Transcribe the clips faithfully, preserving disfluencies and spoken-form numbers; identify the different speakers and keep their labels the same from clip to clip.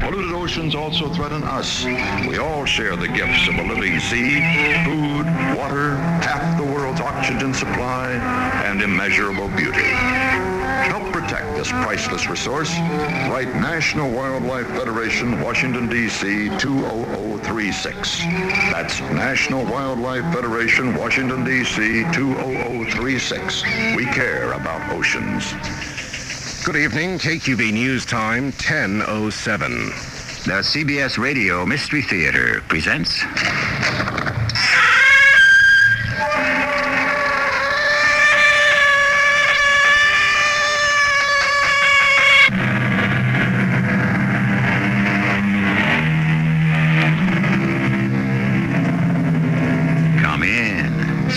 Speaker 1: Polluted oceans also threaten us. We all share the gifts of a living sea, food, water, half the world's oxygen supply, and immeasurable beauty. Help protect this priceless resource. Write National Wildlife Federation, Washington, D C two oh oh three six. That's National Wildlife Federation, Washington, D C two oh oh three six. We care about oceans.
Speaker 2: Good evening, K Q B News Time, ten oh seven.
Speaker 3: The C B S Radio Mystery Theater presents... Come in.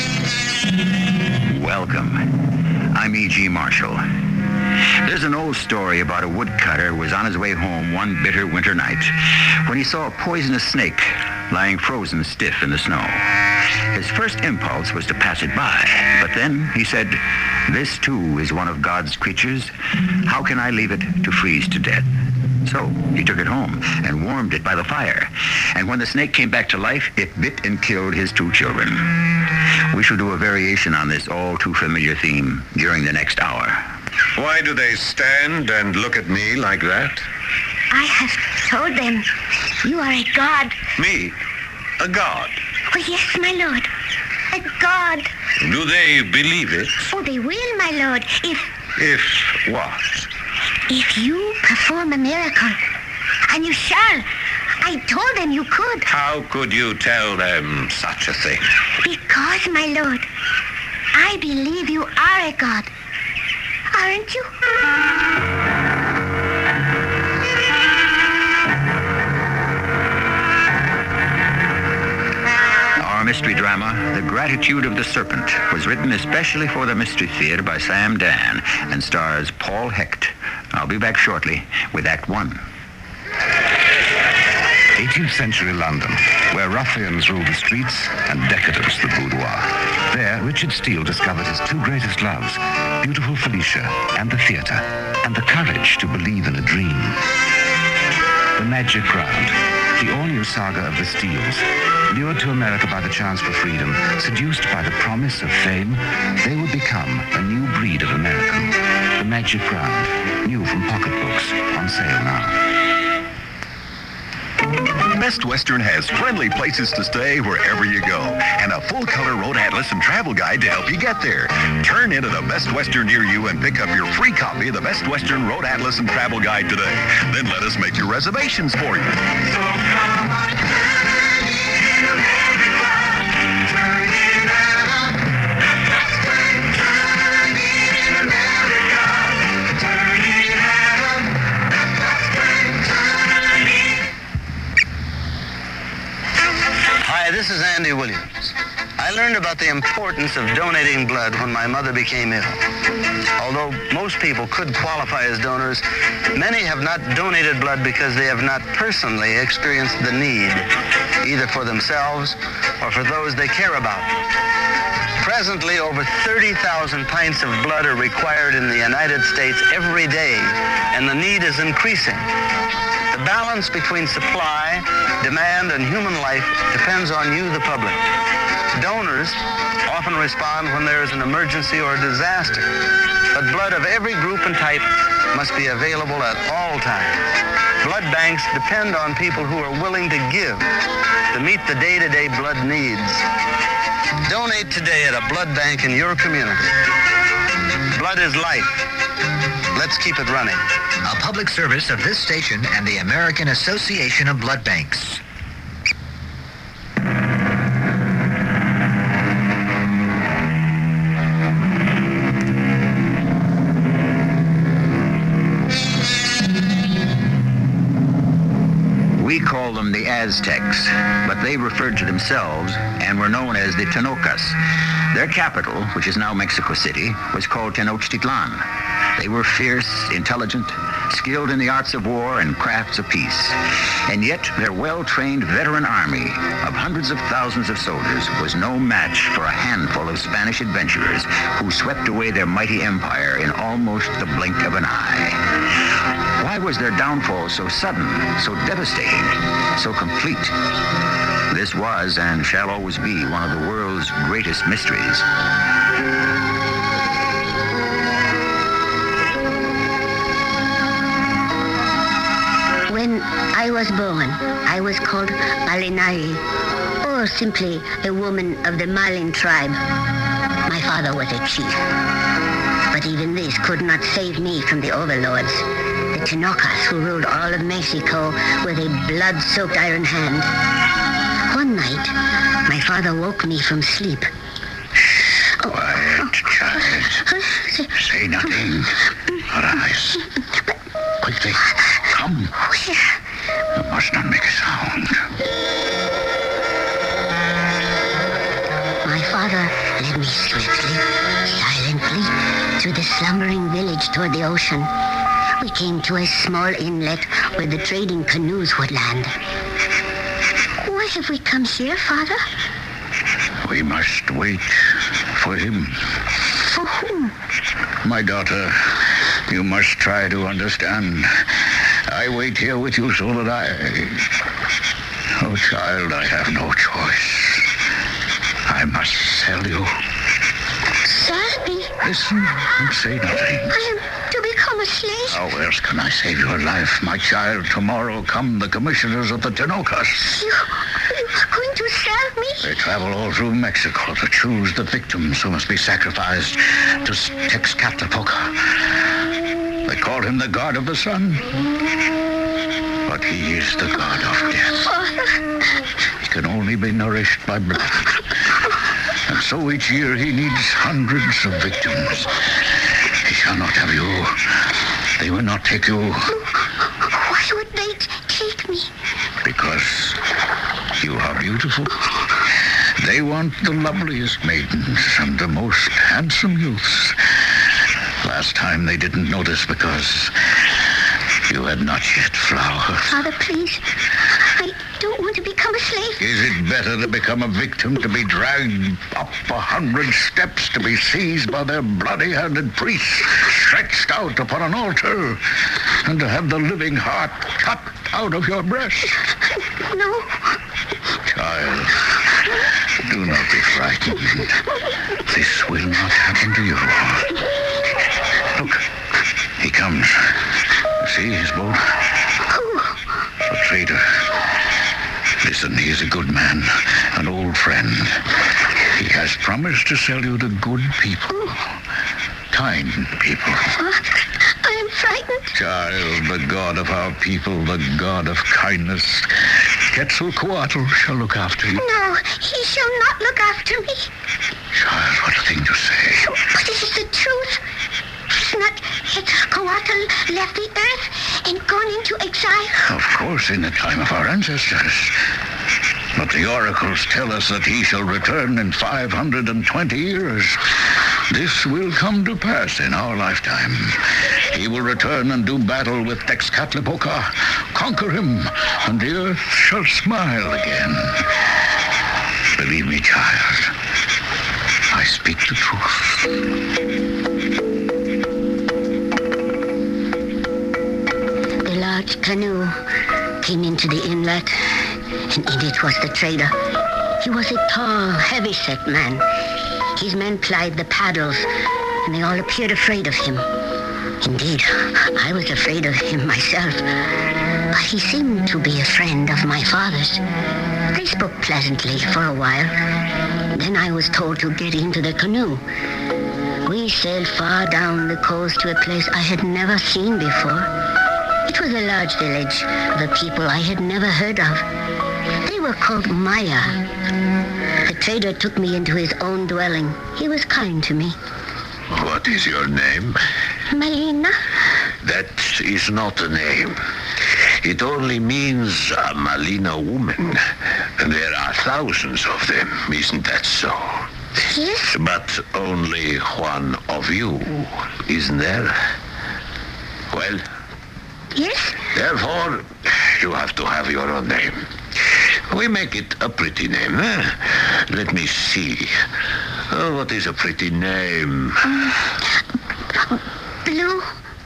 Speaker 3: Welcome. I'm E G Marshall. There's an old story about a woodcutter who was on his way home one bitter winter night when he saw a poisonous snake lying frozen stiff in the snow. His first impulse was to pass it by, but then he said, "This too is one of God's creatures. How can I leave it to freeze to death?" So he took it home and warmed it by the fire. And when the snake came back to life, it bit and killed his two children. We shall do a variation on this all too familiar theme during the next hour.
Speaker 2: Why do they stand and look at me like that?
Speaker 4: I have told them you are a god.
Speaker 2: Me? A god?
Speaker 4: Oh, yes, my lord. A god.
Speaker 2: Do they believe it?
Speaker 4: Oh, they will, my lord, if...
Speaker 2: If what?
Speaker 4: If you perform a miracle. And you shall. I told them you could.
Speaker 2: How could you tell them such a thing?
Speaker 4: Because, my lord, I believe you are a god. Aren't you?
Speaker 3: Our mystery drama, The Gratitude of the Serpent, was written especially for the Mystery Theater by Sam Dan and stars Paul Hecht. I'll be back shortly with Act One.
Speaker 5: eighteenth century London, where ruffians ruled the streets and decadence the boudoir. There, Richard Steele discovered his two greatest loves, beautiful Felicia and the theater, and the courage to believe in a dream. The Magic Ground, the all-new saga of the Steeles. Lured to America by the chance for freedom, seduced by the promise of fame, they would become a new breed of American. The Magic Ground, new from Pocketbooks, on sale now.
Speaker 6: Best Western has friendly places to stay wherever you go, and a full-color road atlas and travel guide to help you get there. Turn into the Best Western near you and pick up your free copy of the Best Western Road Atlas and Travel Guide today. Then let us make your reservations for you.
Speaker 7: Hi, this is Andy Williams. I learned about the importance of donating blood when my mother became ill. Although most people could qualify as donors, many have not donated blood because they have not personally experienced the need, either for themselves or for those they care about. Presently, over thirty thousand pints of blood are required in the United States every day, and the need is increasing. The balance between supply, demand, and human life depends on you, the public. Donors often respond when there is an emergency or disaster, but blood of every group and type must be available at all times. Blood banks depend on people who are willing to give to meet the day-to-day blood needs. Donate today at a blood bank in your community. Blood is life. Let's keep it running.
Speaker 8: A public service of this station and the American Association of Blood Banks.
Speaker 3: We call them the Aztecs, but they referred to themselves and were known as the Tenochcas. Their capital, which is now Mexico City, was called Tenochtitlan. They were fierce, intelligent, skilled in the arts of war and crafts of peace. And yet their well-trained veteran army of hundreds of thousands of soldiers was no match for a handful of Spanish adventurers who swept away their mighty empire in almost the blink of an eye. Why was their downfall so sudden, so devastating, so complete? This was and shall always be one of the world's greatest mysteries.
Speaker 4: When I was born, I was called Malinai, or simply a woman of the Malin tribe. My father was a chief. But even this could not save me from the overlords, the Tenochas, who ruled all of Mexico with a blood-soaked iron hand. One night, my father woke me from sleep.
Speaker 5: Quiet, child. Say nothing. Arise. Quickly. Come. You must not make a sound.
Speaker 4: My father led me swiftly, silently, through the slumbering village toward the ocean. We came to a small inlet where the trading canoes would land. Why have we come here, Father?
Speaker 5: We must wait for him.
Speaker 4: For whom?
Speaker 5: My daughter, you must try to understand. I wait here with you so that I... Oh, child, I have no choice. I must sell you.
Speaker 4: Sell me?
Speaker 5: Listen and say nothing.
Speaker 4: I am to become a slave?
Speaker 5: How else can I save your life, my child? Tomorrow come the commissioners of the Tenochas.
Speaker 4: You, you are going to sell me?
Speaker 5: They travel all through Mexico to choose the victims who must be sacrificed to Texcatlipoca. They call him the god of the sun, but he is the god of death.
Speaker 4: Father.
Speaker 5: He can only be nourished by blood. And so each year he needs hundreds of victims. He shall not have you. They will not take you.
Speaker 4: Why would they take me?
Speaker 5: Because you are beautiful. They want the loveliest maidens and the most handsome youths. Last time they didn't notice because you had not yet flowers.
Speaker 4: Father, please. I don't want to become a slave.
Speaker 5: Is it better to become a victim, to be dragged up a hundred steps, to be seized by their bloody-handed priests, stretched out upon an altar, and to have the living heart cut out of your breast?
Speaker 4: No.
Speaker 5: Child, do not be frightened. This will not happen to you. Look, he comes. See his boat?
Speaker 4: Who?
Speaker 5: A trader. Listen, he is a good man, an old friend. He has promised to sell you to good people. Kind people.
Speaker 4: Father, I am frightened.
Speaker 5: Child, the god of our people, the god of kindness, Quetzalcoatl shall look after you.
Speaker 4: No, he shall not look after me.
Speaker 5: Child, what a thing to say.
Speaker 4: But it is the truth. Has not Quetzalcoatl left the earth and gone into exile?
Speaker 5: Of course, in the time of our ancestors. But the oracles tell us that he shall return in five hundred twenty years. This will come to pass in our lifetime. He will return and do battle with Texcatlipoca, conquer him, and the earth shall smile again. Believe me, child, I speak the truth.
Speaker 4: The large canoe came into the inlet, and in it was the trader. He was a tall, heavy-set man. His men plied the paddles, and they all appeared afraid of him. Indeed, I was afraid of him myself, but he seemed to be a friend of my father's. They spoke pleasantly for a while. Then I was told to get into the canoe. We sailed far down the coast to a place I had never seen before. It was a large village of a people I had never heard of. They were called Maya. The trader took me into his own dwelling. He was kind to me.
Speaker 6: What is your name?
Speaker 4: Malina?
Speaker 6: That is not a name. It only means a Malina woman. There are thousands of them, isn't that so?
Speaker 4: Yes?
Speaker 6: But only one of you, isn't there? Well,
Speaker 4: Yes?
Speaker 6: therefore, you have to have your own name. We make it a pretty name, eh? Let me see. Oh, what is a pretty name?
Speaker 4: Blue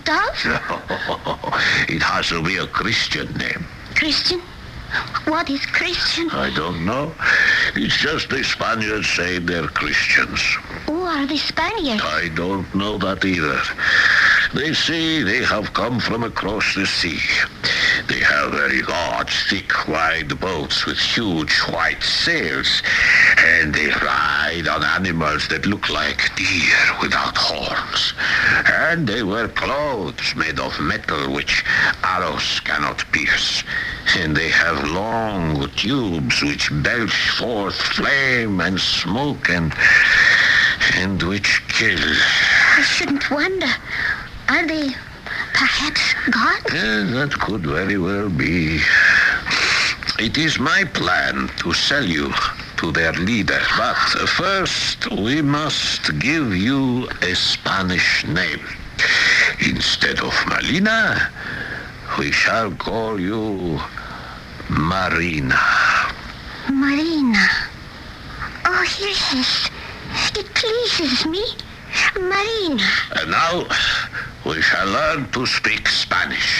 Speaker 4: Gustav?
Speaker 6: It has to be a Christian name.
Speaker 4: Christian? What is Christian?
Speaker 6: I don't know. It's just the Spaniards say they're Christians.
Speaker 4: Who are the Spaniards?
Speaker 6: I don't know that either. They say they have come from across the sea. They have very large, thick, wide boats with huge white sails, and they ride on animals that look like deer without horns. And they wear clothes made of metal which arrows cannot pierce. And they have long tubes which belch forth flame and smoke and and which kill.
Speaker 4: I shouldn't wonder. Are they perhaps gods?
Speaker 6: Yeah, that could very well be. It is my plan to sell you to their leader. But first, we must give you a Spanish name. Instead of Malina, we shall call you Marina.
Speaker 4: Marina. Oh, yes. It pleases me. Marina.
Speaker 6: And now, we shall learn to speak Spanish.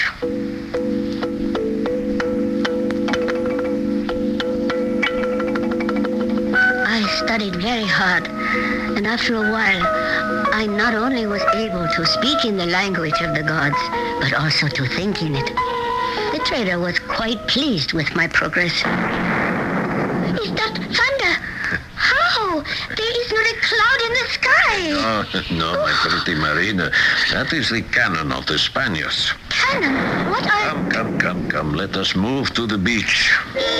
Speaker 4: I studied very hard, and after a while, I not only was able to speak in the language of the gods, but also to think in it. The trader was quite pleased with my progress. Is that thunder? How? There is not a cloud in the sky.
Speaker 6: No, no, my pretty Marina. That is the cannon of the Spaniards.
Speaker 4: Cannon? What are...
Speaker 6: Come, come, come, come. Let us move to the beach.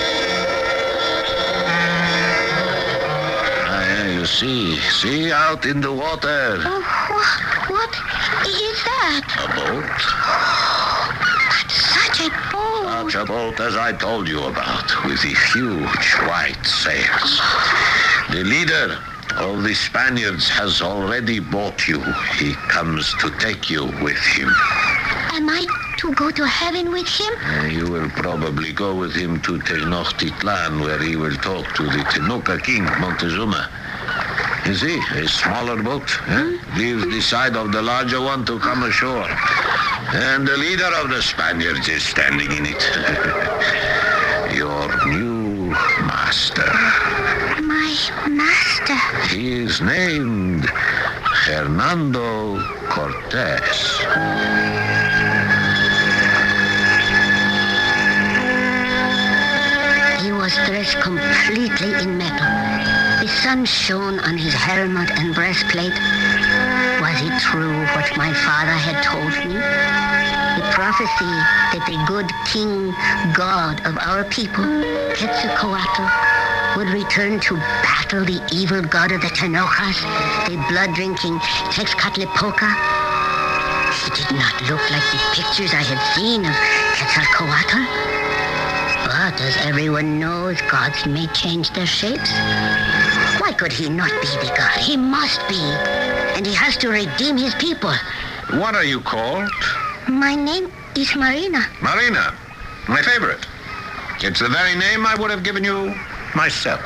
Speaker 6: Ah, you see. See out in the water.
Speaker 4: Oh, what, what is that?
Speaker 6: A boat.
Speaker 4: Such a boat.
Speaker 6: Such a boat as I told you about, with the huge white sails. The leader of the Spaniards has already bought you. He comes to take you with him.
Speaker 4: Am I to go to heaven with him?
Speaker 6: Uh, you will probably go with him to Tenochtitlan, where he will talk to the Tenoch King, Montezuma. You see, a smaller boat eh? leaves the side of the larger one to come ashore. And the leader of the Spaniards is standing in it. Your new master.
Speaker 4: My master?
Speaker 6: He is named Hernando Cortés.
Speaker 4: He was dressed completely in metal. The sun shone on his helmet and breastplate. Was it true what my father had told me? The prophecy that the good king god of our people, Quetzalcoatl, would return to battle the evil god of the Tenochas, the blood-drinking Texcatlipoca. He did not look like the pictures I had seen of Quetzalcoatl. But as everyone knows, gods may change their shapes. Why could he not be the god? He must be. And he has to redeem his people.
Speaker 2: What are you called?
Speaker 4: My name is Marina.
Speaker 2: Marina. My favorite. It's the very name I would have given you myself.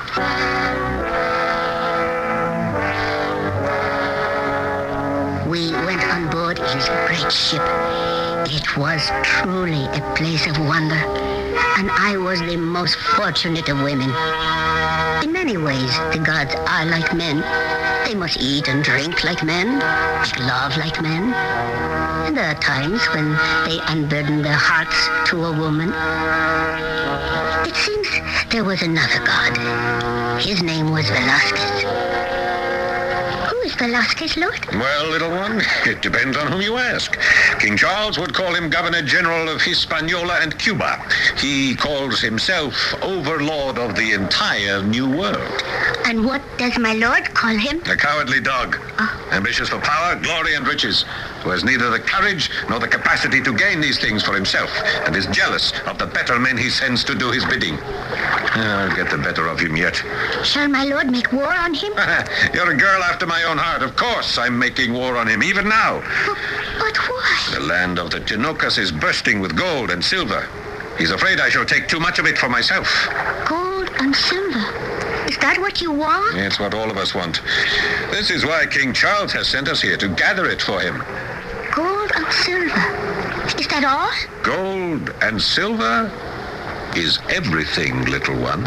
Speaker 4: We went on board his great ship. It was truly a place of wonder, and I was the most fortunate of women. In many ways, the gods are like men. They must eat and drink like men, make love like men. And there are times when they unburden their hearts to a woman. It seems there was another god. His name was Velasquez. Who is Velasquez, Lord?
Speaker 2: Well, little one, it depends on whom you ask. King Charles would call him Governor General of Hispaniola and Cuba. He calls himself Overlord of the entire New World.
Speaker 4: And what does my lord call him?
Speaker 2: A cowardly dog.
Speaker 4: Oh.
Speaker 2: Ambitious for power, glory, and riches. Who has neither the courage nor the capacity to gain these things for himself, and is jealous of the better men he sends to do his bidding. I'll get the better of him yet.
Speaker 4: Shall my lord make war on him?
Speaker 2: You're a girl after my own heart. Of course I'm making war on him, even now.
Speaker 4: But, but why?
Speaker 2: The land of the Tenochas is bursting with gold and silver. He's afraid I shall take too much of it for myself.
Speaker 4: Gold and silver? Is that what you want?
Speaker 2: It's what all of us want. This is why King Charles has sent us here, to gather it for him.
Speaker 4: Gold and silver. Is that all?
Speaker 2: Gold and silver is everything, little one.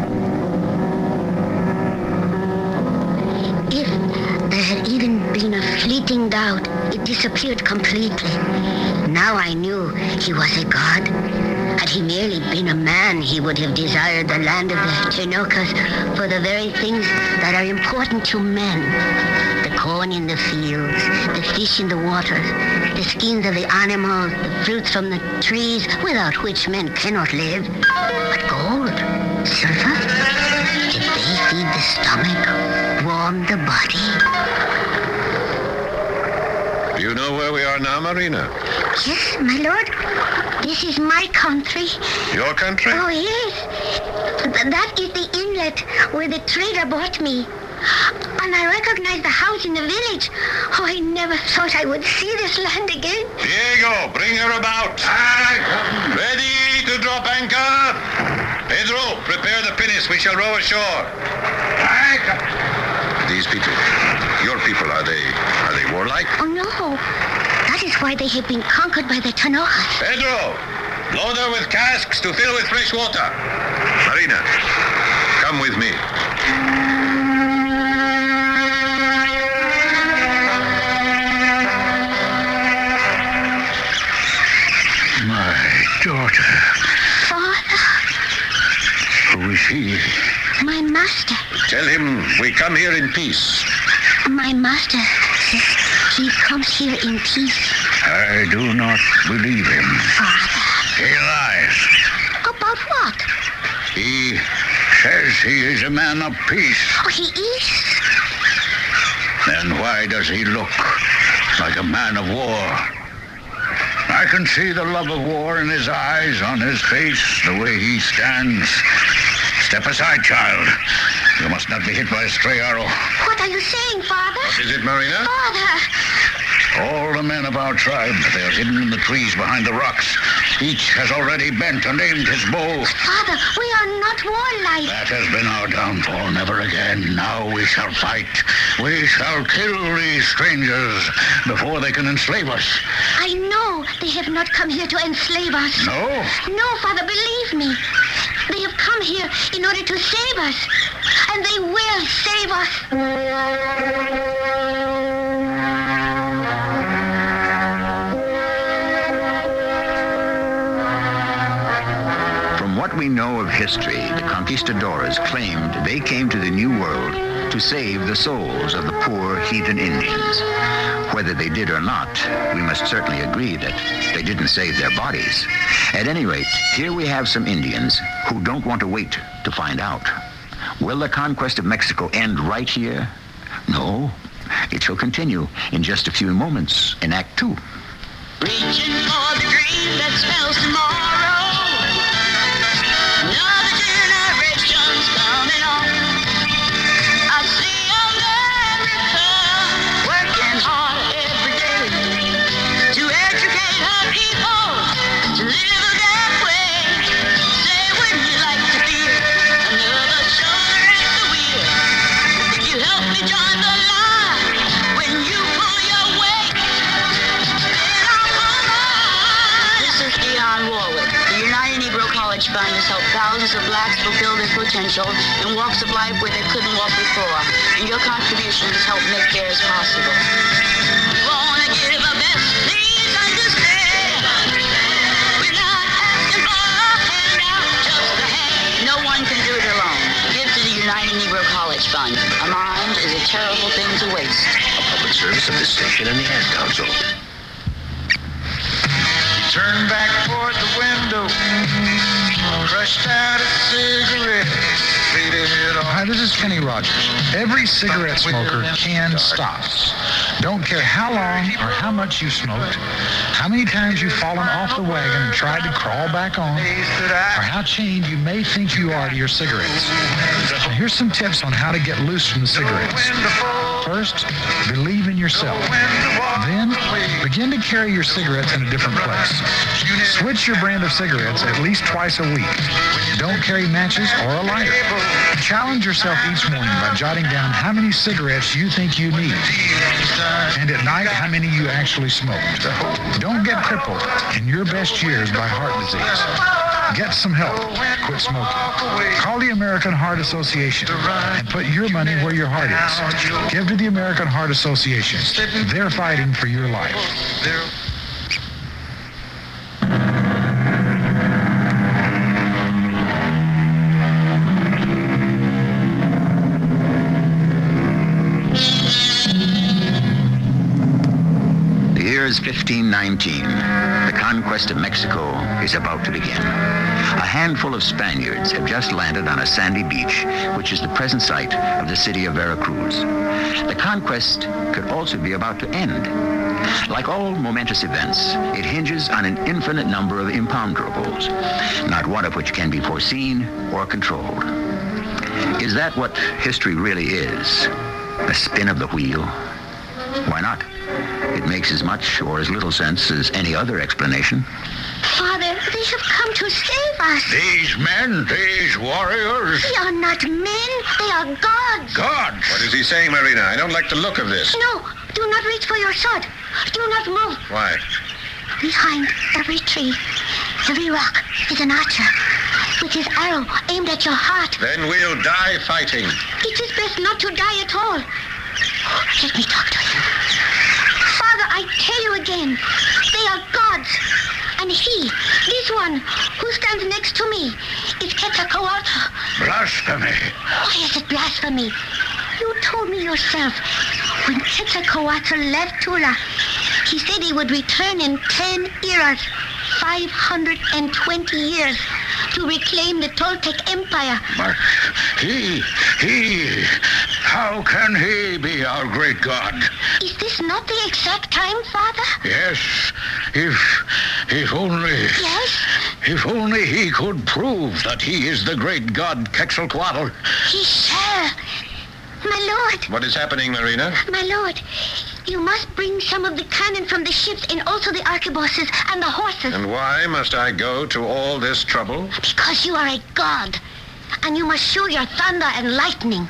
Speaker 4: If there had even been a fleeting doubt, it disappeared completely. Now I knew he was a god. Had he merely been a man, he would have desired the land of the Chinookas for the very things that are important to men. The corn in the fields, the fish in the waters, the skins of the animals, the fruits from the trees, without which men cannot live. But gold, silver, if they feed the stomach, warm the body.
Speaker 2: Do you know where we are now, Marina?
Speaker 4: Yes, my lord. This is my country.
Speaker 2: Your country?
Speaker 4: Oh, yes. Th- that is the inlet where the trader bought me. And I recognize the house in the village. Oh, I never thought I would see this land again.
Speaker 2: Diego, bring her about. Aye. Ready to drop anchor? Pedro, prepare the pinnace. We shall row ashore. Aye. These people, your people, are they, are they warlike?
Speaker 4: Oh, no. That is why they have been conquered by the Chinookas.
Speaker 2: Pedro, load her with casks to fill with fresh water. Marina, come with me.
Speaker 3: My daughter.
Speaker 4: Father,
Speaker 3: Who is he?
Speaker 4: my master.
Speaker 2: Tell him we come here in peace.
Speaker 4: My master says he comes here in peace.
Speaker 3: I do not believe him.
Speaker 4: Father.
Speaker 3: He lies.
Speaker 4: About what?
Speaker 3: He says he is a man of peace.
Speaker 4: Oh, he is?
Speaker 3: Then why does he look like a man of war? I can see the love of war in his eyes, on his face, the way he stands. Step aside, child. You must not be hit by a stray arrow.
Speaker 4: What are you saying, Father?
Speaker 2: What is it, Marina?
Speaker 4: Father!
Speaker 3: All the men of our tribe, they are hidden in the trees behind the rocks. Each has already bent and aimed his bow.
Speaker 4: Father, we are not warlike.
Speaker 3: That has been our downfall. Never again. Now we shall fight. We shall kill these strangers before they can enslave us.
Speaker 4: I know they have not come here to enslave us.
Speaker 3: No?
Speaker 4: No, Father, believe me. They have come here in order to save us. And they will save us.
Speaker 3: From what we know of history, the conquistadors claimed they came to the New World to save the souls of the poor heathen Indians. Whether they did or not, we must certainly agree that they didn't save their bodies. At any rate, here we have some Indians who don't want to wait to find out. Will the conquest of Mexico end right here? No. It shall continue in just a few moments in Act Two.
Speaker 9: Reaching for the dream that spells tomorrow. Another generation's coming on. I see America working hard every day to educate her people to live that way. Say, wouldn't you like to be another shoulder at the wheel? If you help me join the line when you pull your weight, then I'll pull mine. This is Dionne Warwick. The United Negro College Fund has helped thousands of blacks fulfill their potential in walks of life where they couldn't walk before. And your contributions help make theirs possible. You wanna give a best, please understand. We're not asking for a handout, just a hand. No one can do it alone. Give to the United Negro College Fund. A mind is a terrible thing to waste.
Speaker 6: A public service of this station and the Ad Council.
Speaker 10: Turned back toward the window, crushed out a cigarette, faded off.
Speaker 11: Hi, this is Kenny Rogers. Every cigarette smoker can stop. Don't care how long or how much you smoked, how many times you've fallen off the wagon and tried to crawl back on, or how chained you may think you are to your cigarettes. Now, here's some tips on how to get loose from the cigarettes. First, believe in yourself. Then, begin to carry your cigarettes in a different place. Switch your brand of cigarettes at least twice a week. Don't carry matches or a lighter. Challenge yourself each morning by jotting down how many cigarettes you think you need. And at night, how many you actually smoked. Don't get crippled in your best years by heart disease. Get some help. Quit smoking. Call the American Heart Association and put your money where your heart is. Give to the American Heart Association. They're fighting for your life.
Speaker 3: The year is fifteen nineteen. The conquest of Mexico is about to begin. A handful of Spaniards have just landed on a sandy beach, which is the present site of the city of Veracruz. The conquest could also be about to end. Like all momentous events, it hinges on an infinite number of imponderables, not one of which can be foreseen or controlled. Is that what history really is? A spin of the wheel? Why not? It makes as much or as little sense as any other explanation.
Speaker 4: Father, they have come to save us.
Speaker 12: These men, these warriors.
Speaker 4: They are not men, they are gods.
Speaker 12: Gods?
Speaker 2: What is he saying, Marina? I don't like the look of this.
Speaker 4: No, do not reach for your sword. Do not move.
Speaker 2: Why?
Speaker 4: Behind every tree, every rock is an archer with his arrow aimed at your heart.
Speaker 2: Then we'll die fighting.
Speaker 4: It is best not to die at all. Let me talk to you. Father, I tell you again, they are gods. And he, this one, who stands next to me, is Quetzalcoatl.
Speaker 12: Blasphemy.
Speaker 4: Why is it blasphemy? You told me yourself, when Quetzalcoatl left Tula, he said he would return in ten eras, five hundred twenty years, to reclaim the Toltec Empire.
Speaker 12: But he, he, how can he be our great God?
Speaker 4: Is this not the exact time, Father?
Speaker 12: Yes, if, if only...
Speaker 4: Yes?
Speaker 12: If only he could prove that he is the great God Quetzalcoatl.
Speaker 4: He shall. My lord.
Speaker 2: What is happening, Marina?
Speaker 4: My lord, you must bring some of the cannon from the ships and also the arquebuses and the horses.
Speaker 2: And why must I go to all this trouble?
Speaker 4: Because you are a god, and you must show your thunder and lightning.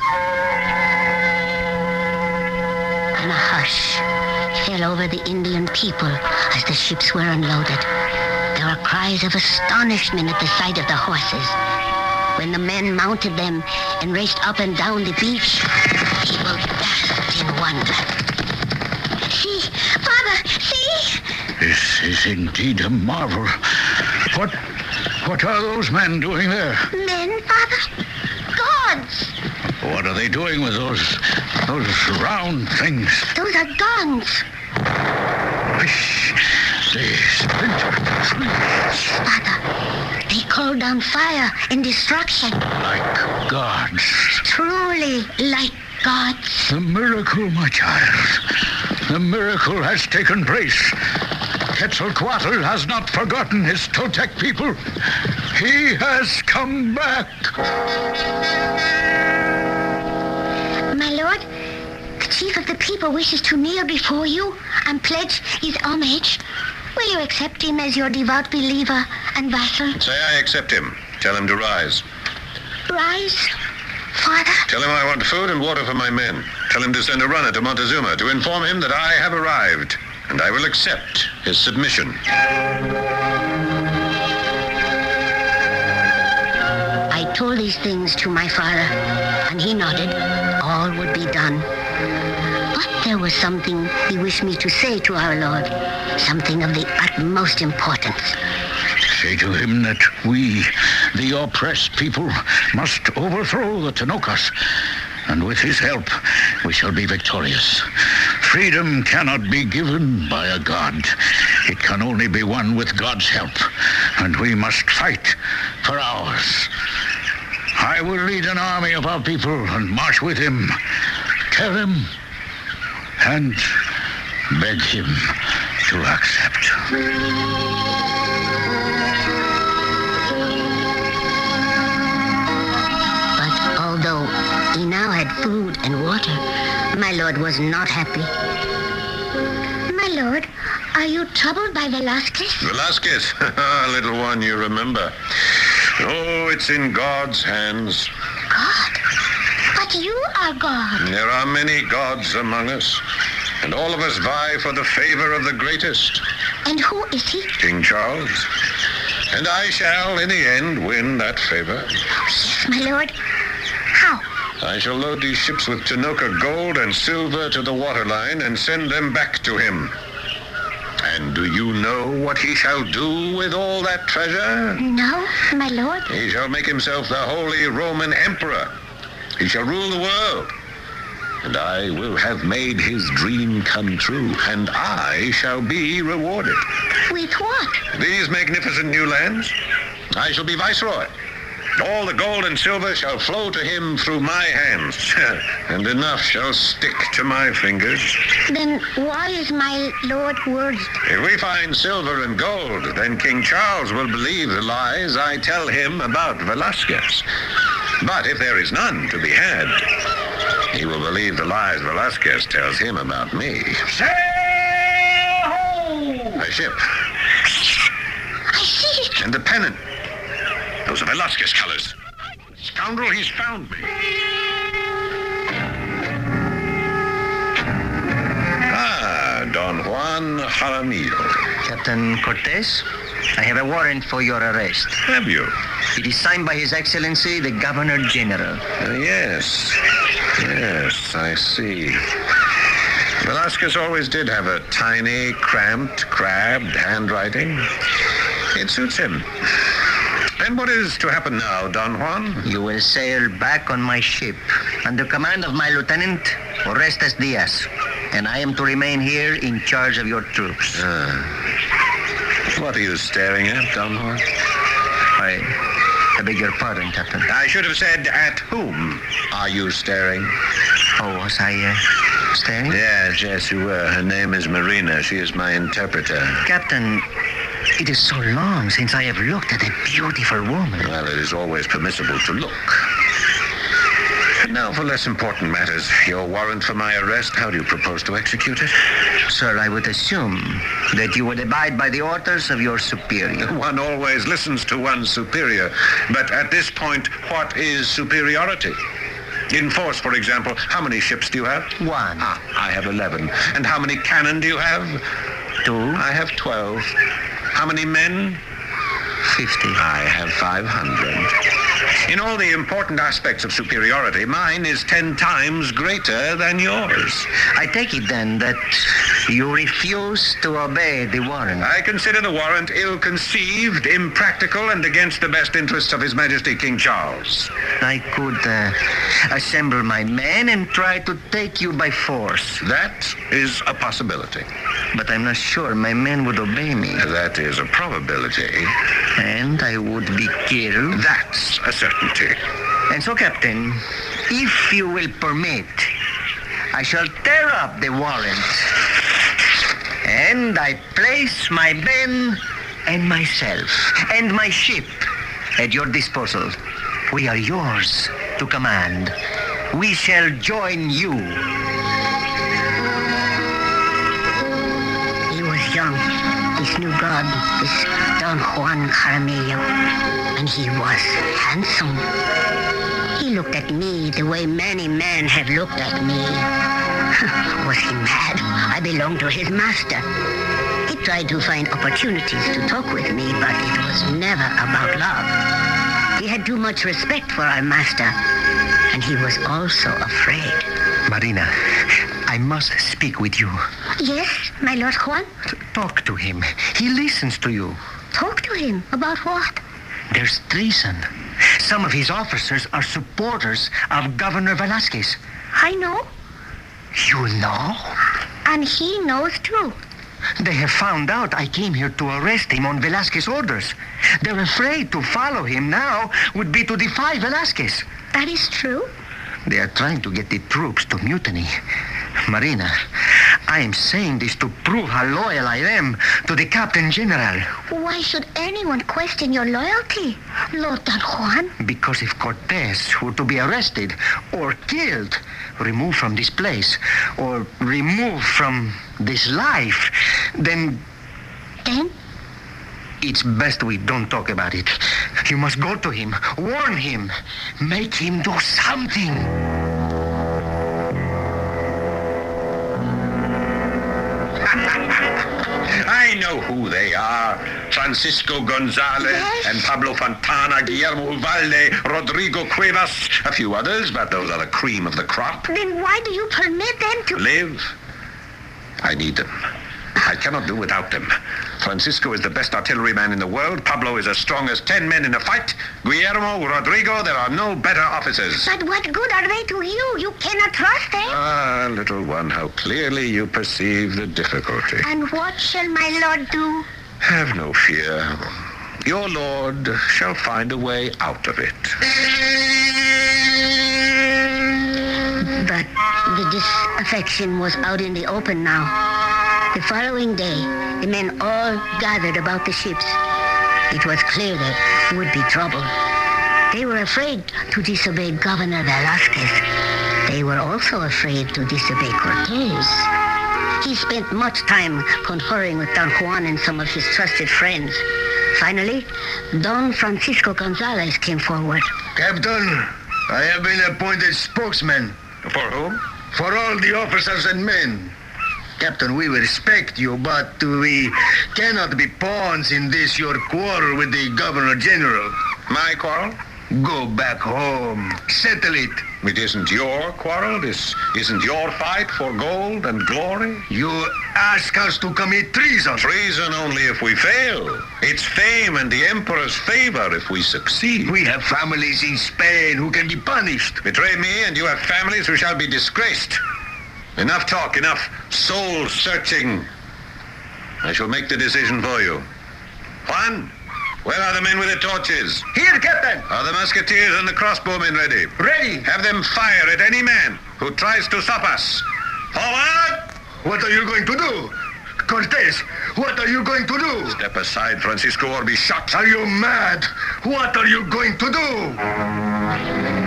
Speaker 4: And a hush fell over the Indian people as the ships were unloaded. There were cries of astonishment at the sight of the horses. When the men mounted them and raced up and down the beach, people gasped in wonder. See, Father, see?
Speaker 12: This is indeed a marvel. What, what are those men doing there?
Speaker 4: Men, Father? Gods.
Speaker 12: What are they doing with those, those round things?
Speaker 4: Those are guns.
Speaker 12: Whish, they splinter trees.
Speaker 4: Father, they call down fire and destruction.
Speaker 12: Like gods.
Speaker 4: Truly like gods.
Speaker 12: The miracle, my child. The miracle has taken place. Quetzalcoatl has not forgotten his Toltec people. He has come back.
Speaker 4: My lord, the chief of the people wishes to kneel before you and pledge his homage. Will you accept him as your devout believer and vassal?
Speaker 2: Say I accept him. Tell him to rise.
Speaker 4: Rise, Father?
Speaker 2: Tell him I want food and water for my men. Tell him to send a runner to Montezuma to inform him that I have arrived, and I will accept his submission.
Speaker 4: I told these things to my father, and he nodded. All would be done. But there was something he wished me to say to our Lord, something of the utmost importance.
Speaker 12: Say to him that we, the oppressed people, must overthrow the Tenochas, and with his help, we shall be victorious. Freedom cannot be given by a god. It can only be won with God's help, and we must fight for ours. I will lead an army of our people and march with him. Tell him and beg him to accept.
Speaker 4: But although he now had food and water, My lord was not happy. My lord, are you troubled by Velasquez?
Speaker 2: Velasquez, little one, you remember. Oh, it's in God's hands.
Speaker 4: God? But you are God.
Speaker 2: There are many gods among us, and all of us vie for the favor of the greatest.
Speaker 4: And who is he?
Speaker 2: King Charles. And I shall, in the end, win that favor.
Speaker 4: Oh, yes, my lord. How?
Speaker 2: I shall load these ships with Tanoka gold and silver to the waterline and send them back to him. And do you know what he shall do with all that treasure?
Speaker 4: No, my lord.
Speaker 2: He shall make himself the Holy Roman Emperor. He shall rule the world. And I will have made his dream come true, and I shall be rewarded.
Speaker 4: With what?
Speaker 2: These magnificent new lands. I shall be viceroy. All the gold and silver shall flow to him through my hands, and enough shall stick to my fingers.
Speaker 4: Then why is my lord worried?
Speaker 2: If we find silver and gold, then King Charles will believe the lies I tell him about Velasquez. But if there is none to be had, he will believe the lies Velasquez tells him about me.
Speaker 12: Sail ho!
Speaker 2: A ship.
Speaker 4: I see it.
Speaker 2: And the pennant. Those are Velasquez colors. Scoundrel, he's found me. Ah, Don Juan Jaramillo.
Speaker 7: Captain Cortez, I have a warrant for your arrest.
Speaker 2: Have you?
Speaker 7: It is signed by His Excellency, the Governor General.
Speaker 2: Uh, yes. Yes, I see. Velasquez always did have a tiny, cramped, crabbed handwriting. It suits him. And what is to happen now, Don Juan?
Speaker 7: You will sail back on my ship under command of my lieutenant, Orestes Diaz. And I am to remain here in charge of your troops.
Speaker 2: Ah. What are you staring at, Don Juan?
Speaker 7: I, I beg your pardon, Captain.
Speaker 2: I should have said, at whom are you staring?
Speaker 7: Oh, was I uh, staring?
Speaker 2: Yes, yes, you were. Her name is Marina. She is my interpreter.
Speaker 7: Captain, it is so long since I have looked at a beautiful woman.
Speaker 2: Well, it is always permissible to look. Now, for less important matters, your warrant for my arrest, how do you propose to execute it?
Speaker 7: Sir, I would assume that you would abide by the orders of your superior.
Speaker 2: One always listens to one's superior. But at this point, what is superiority? In force, for example, how many ships do you have?
Speaker 7: One.
Speaker 2: Ah, I have eleven. And how many cannon do you have?
Speaker 7: Two.
Speaker 2: I have twelve. How many men?
Speaker 7: Fifty.
Speaker 2: I have five hundred. In all the important aspects of superiority, mine is ten times greater than yours.
Speaker 7: I take it then that you refuse to obey the warrant.
Speaker 2: I consider the warrant ill-conceived, impractical, and against the best interests of His Majesty King Charles.
Speaker 7: I could uh, assemble my men and try to take you by force.
Speaker 2: That is a possibility.
Speaker 7: But I'm not sure my men would obey me.
Speaker 2: That is a probability.
Speaker 7: And I would be killed.
Speaker 2: That's a certainty.
Speaker 7: And so, Captain, if you will permit, I shall tear up the warrant. And I place my men and myself and my ship at your disposal. We are yours to command. We shall join you.
Speaker 4: He was young, this new god, this Don Juan Jaramillo. And he was handsome. He looked at me the way many men have looked at me. Was he mad? I belonged to his master. He tried to find opportunities to talk with me, but it was never about love. He had too much respect for our master, and he was also afraid.
Speaker 7: Marina, I must speak with you.
Speaker 4: Yes, my Lord Juan?
Speaker 7: T- talk to him. He listens to you.
Speaker 4: Talk to him? About what?
Speaker 7: There's treason. Some of his officers are supporters of Governor Velasquez.
Speaker 4: I know.
Speaker 7: You know?
Speaker 4: And he knows too.
Speaker 7: They have found out I came here to arrest him on Velasquez's orders. They're afraid to follow him now would be to defy Velasquez.
Speaker 4: That is true.
Speaker 7: They are trying to get the troops to mutiny. Marina,
Speaker 13: I am saying this to prove how loyal I am to the Captain General.
Speaker 4: Why should anyone question your loyalty, Lord Don Juan?
Speaker 13: Because if Cortez were to be arrested or killed, removed from this place, or removed from this life, then...
Speaker 4: Then?
Speaker 13: It's best we don't talk about it. You must go to him, warn him, make him do something.
Speaker 2: I know who they are. Francisco Gonzalez
Speaker 4: Yes.
Speaker 2: and Pablo Fontana, Guillermo Uvalde, Rodrigo Cuevas, a few others, but those are the cream of the crop.
Speaker 4: Then why do you permit them to...
Speaker 2: Live. I need them. I cannot do without them. Francisco is the best artilleryman in the world. Pablo is as strong as ten men in a fight. Guillermo, Rodrigo, there are no better officers.
Speaker 4: But what good are they to you? You cannot trust them.
Speaker 2: Ah, little one, how clearly you perceive the difficulty.
Speaker 4: And what shall my lord do?
Speaker 2: Have no fear. Your lord shall find a way out of it.
Speaker 4: But the disaffection was out in the open now. The following day, the men all gathered about the ships. It was clear there would be trouble. They were afraid to disobey Governor Velasquez. They were also afraid to disobey Cortez. He spent much time conferring with Don Juan and some of his trusted friends. Finally, Don Francisco Gonzalez came forward.
Speaker 13: Captain, I have been appointed spokesman.
Speaker 2: For whom?
Speaker 13: For all the officers and men. Captain, we respect you, but we cannot be pawns in this your quarrel with the Governor General.
Speaker 2: My quarrel?
Speaker 13: Go back home. Settle it.
Speaker 2: It isn't your quarrel. This isn't your fight for gold and glory.
Speaker 13: You ask us to commit treason.
Speaker 2: Treason only if we fail. It's fame and the Emperor's favor if we succeed.
Speaker 13: We have families in Spain who can be punished.
Speaker 2: Betray me and you have families who shall be disgraced. Enough talk, enough soul-searching. I shall make the decision for you. Juan, where are the men with the torches?
Speaker 13: Here, Captain.
Speaker 2: Are the musketeers and the crossbowmen ready?
Speaker 13: Ready.
Speaker 2: Have them fire at any man who tries to stop us. Forward!
Speaker 13: What are you going to do? Cortez, what are you going to do?
Speaker 2: Step aside, Francisco, or be shot.
Speaker 13: Are you mad? What are you going to do?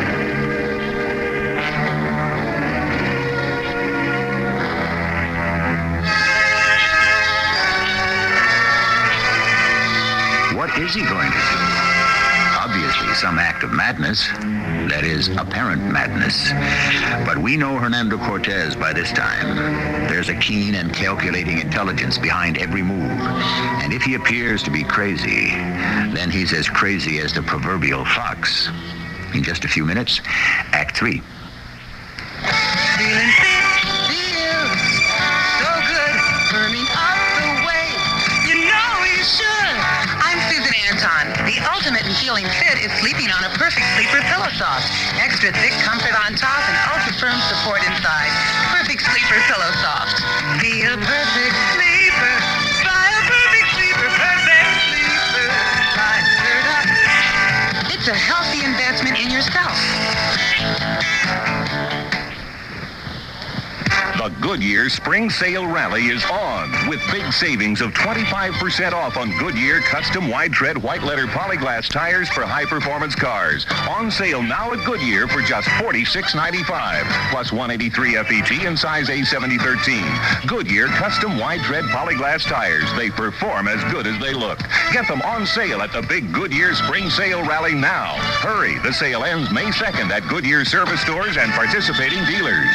Speaker 3: What is he going to do? Obviously, some act of madness. That is, apparent madness. But we know Hernando Cortez by this time. There's a keen and calculating intelligence behind every move. And if he appears to be crazy, then he's as crazy as the proverbial fox. In just a few minutes, Act Three.
Speaker 9: Feeling fit, feel so good, burning up the way. You know you should. I'm Susan Anton. The ultimate in feeling fit is sleeping on a perfect sleeper pillow soft. Extra thick comfort on top and ultra firm support inside. Perfect sleeper pillow soft. Be a perfect sleeper. Try a perfect sleeper. Perfect sleeper. Try it up. It's a healthy investment in yourself.
Speaker 6: The Goodyear Spring Sale Rally is on with big savings of twenty-five percent off on Goodyear custom wide tread white letter polyglass tires for high performance cars. On sale now at Goodyear for just forty-six ninety-five plus one eighty-three F E T in size A seventy thirteen. Goodyear custom wide tread polyglass tires. They perform as good as they look. Get them on sale at the big Goodyear Spring Sale Rally now. Hurry, the sale ends May second at Goodyear service stores and participating dealers.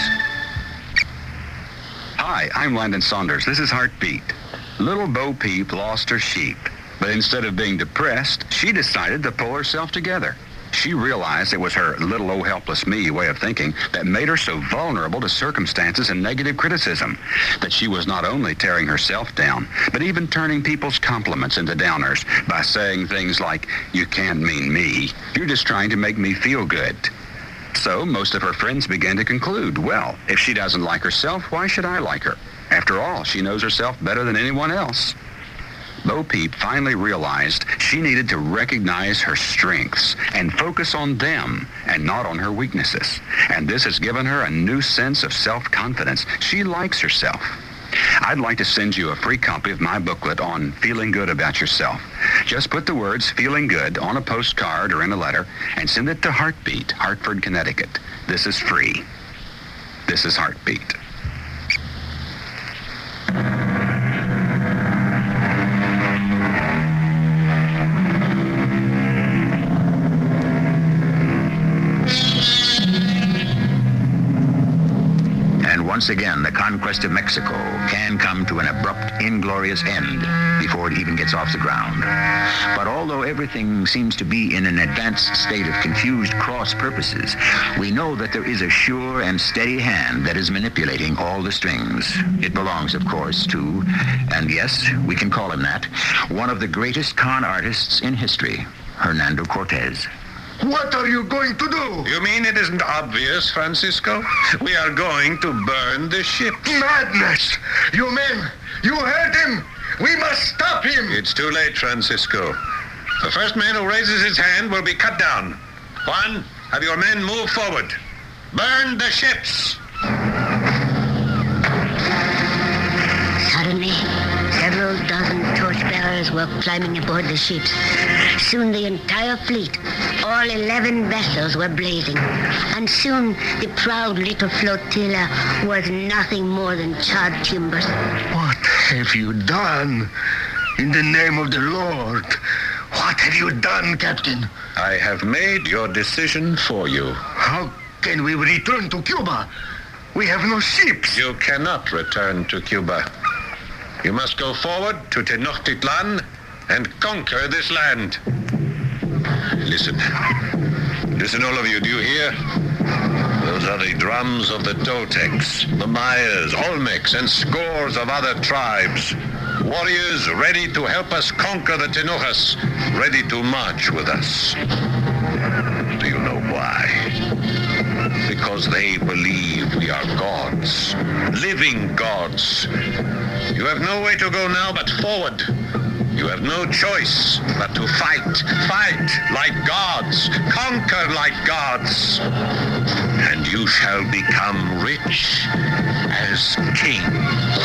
Speaker 14: Hi, I'm Landon Saunders. This is Heartbeat. Little Bo Peep lost her sheep, but instead of being depressed, she decided to pull herself together. She realized it was her little oh helpless me way of thinking that made her so vulnerable to circumstances and negative criticism, that she was not only tearing herself down, but even turning people's compliments into downers by saying things like, "You can't mean me. You're just trying to make me feel good." So most of her friends began to conclude, well, if she doesn't like herself, why should I like her? After all, she knows herself better than anyone else. Bo Peep finally realized she needed to recognize her strengths and focus on them and not on her weaknesses. And this has given her a new sense of self-confidence. She likes herself. I'd like to send you a free copy of my booklet on feeling good about yourself. Just put the words feeling good on a postcard or in a letter and send it to Heartbeat, Hartford, Connecticut. This is free. This is Heartbeat.
Speaker 3: Once again, the conquest of Mexico can come to an abrupt, inglorious end before it even gets off the ground. But although everything seems to be in an advanced state of confused cross purposes, we know that there is a sure and steady hand that is manipulating all the strings. It belongs, of course, to, and yes, we can call him that, one of the greatest con artists in history, Hernando Cortez.
Speaker 13: What are you going to do?
Speaker 2: You mean it isn't obvious, Francisco? We are going to burn the ship.
Speaker 13: Madness! You men, you heard him! We must stop him!
Speaker 2: It's too late, Francisco. The first man who raises his hand will be cut down. Juan, have your men move forward. Burn the ships!
Speaker 4: Suddenly, several dozen torchbearers were climbing aboard the ships. Soon the entire fleet, all eleven vessels, were blazing. And soon the proud little flotilla was nothing more than charred timbers.
Speaker 13: What have you done? In the name of the Lord, what have you done, Captain?
Speaker 2: I have made your decision for you.
Speaker 13: How can we return to Cuba? We have no ships.
Speaker 2: You cannot return to Cuba. You must go forward to Tenochtitlan and conquer this land. Listen. Listen, all of you. Do you hear? Those are the drums of the Toltecs, the Mayas, Olmecs, and scores of other tribes. Warriors ready to help us conquer the Tenochas, ready to march with us. Do you know why? Because they believe we are gods, living gods. You have no way to go now but forward. You have no choice but to fight. Fight like gods. Conquer like gods. And you shall become rich as kings.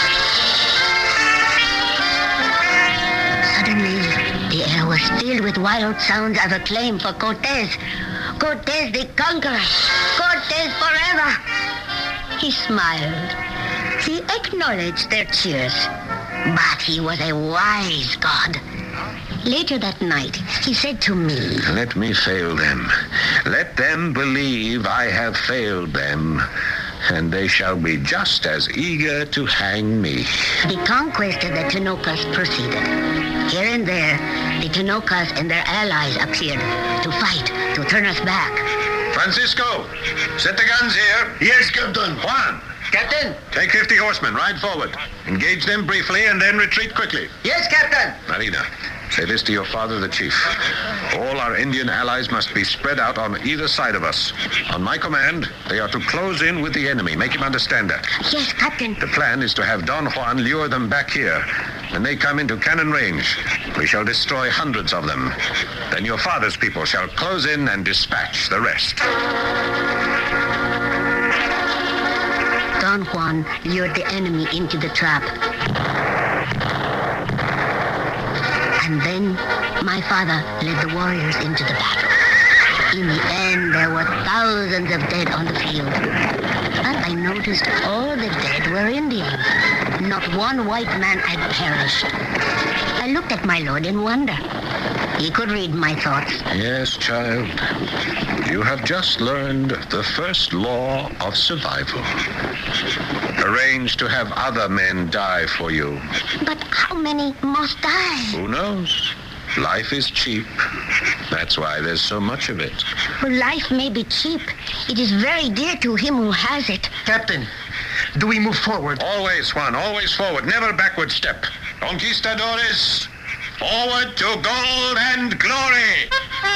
Speaker 4: Suddenly, the air was filled with wild sounds of acclaim for Cortez. Cortez the Conqueror. Cortez forever. He smiled. He acknowledged their cheers. But he was a wise god. Later that night, he said to me,
Speaker 2: Let me fail them. Let them believe I have failed them, and they shall be just as eager to hang me.
Speaker 4: The conquest of the Tenochas proceeded. Here and there, the Tenochas and their allies appeared to fight, to turn us back.
Speaker 2: Francisco, set the guns here.
Speaker 13: Yes, Captain.
Speaker 2: Juan.
Speaker 13: Captain.
Speaker 2: Take fifty horsemen, ride forward. Engage them briefly and then retreat quickly.
Speaker 13: Yes, Captain.
Speaker 2: Marina, say this to your father, the chief. All our Indian allies must be spread out on either side of us. On my command, they are to close in with the enemy. Make him understand that.
Speaker 4: Yes, Captain.
Speaker 2: The plan is to have Don Juan lure them back here. When they come into cannon range, we shall destroy hundreds of them. Then your father's people shall close in and dispatch the rest.
Speaker 4: Don Juan lured the enemy into the trap. And then my father led the warriors into the battle. In the end, there were thousands of dead on the field. And I noticed all the dead were Indians. Not one white man had perished. I looked at my lord in wonder. He could read my thoughts.
Speaker 2: Yes, child. You have just learned the first law of survival. Arrange to have other men die for you.
Speaker 4: But how many must die?
Speaker 2: Who knows? Life is cheap. That's why there's so much of it.
Speaker 4: Well, life may be cheap. It is very dear to him who has it.
Speaker 13: Captain, do we move forward?
Speaker 2: Always, Juan, always forward. Never backward step. Conquistadores, forward to gold and glory!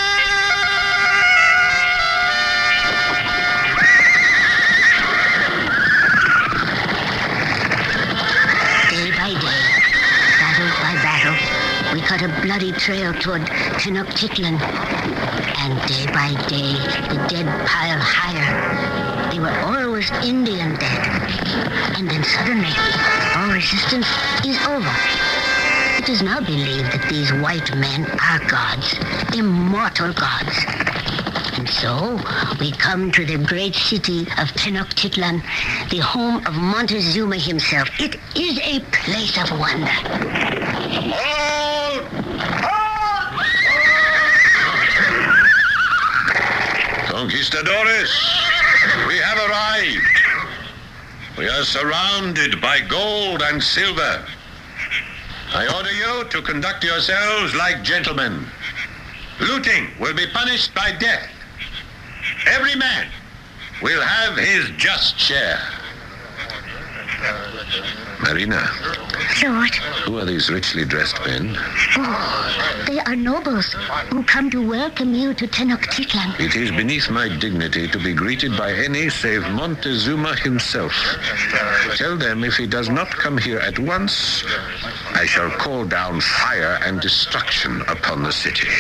Speaker 4: Day by day, battle by battle, we cut a bloody trail toward Tenochtitlan. And day by day, the dead pile higher. They were always Indian dead. And then suddenly, all resistance is over. It is now believed that these white men are gods, immortal gods. And so, we come to the great city of Tenochtitlan, the home of Montezuma himself. It is a place of wonder.
Speaker 2: All! Conquistadores, we have arrived. We are surrounded by gold and silver. I order you to conduct yourselves like gentlemen. Looting will be punished by death. Every man will have his just share. Marina.
Speaker 4: Lord.
Speaker 2: Who are these richly dressed men?
Speaker 4: Oh, they are nobles who come to welcome you to Tenochtitlan.
Speaker 2: It is beneath my dignity to be greeted by any save Montezuma himself. Tell them if he does not come here at once, I shall call down fire and destruction upon the city.